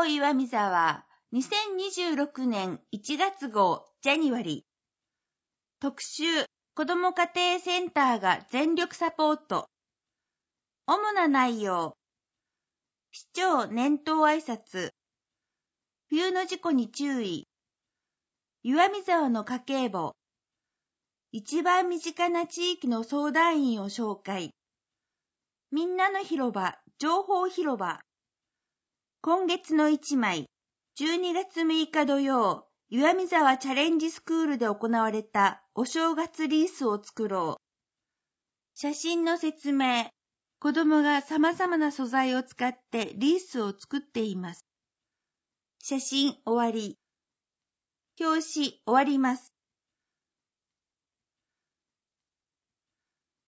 報岩見沢2026年1月号ジャニワリ特集子ども家庭センターが全力サポート。主な内容。市長年頭挨拶。冬の事故に注意。岩見沢の家計簿。一番身近な地域の相談員を紹介。みんなの広場、情報広場。今月の一枚。12月6日土曜、岩見沢チャレンジスクールで行われたお正月リースを作ろう。写真の説明。子供が様々な素材を使ってリースを作っています。写真終わり。表紙終わります。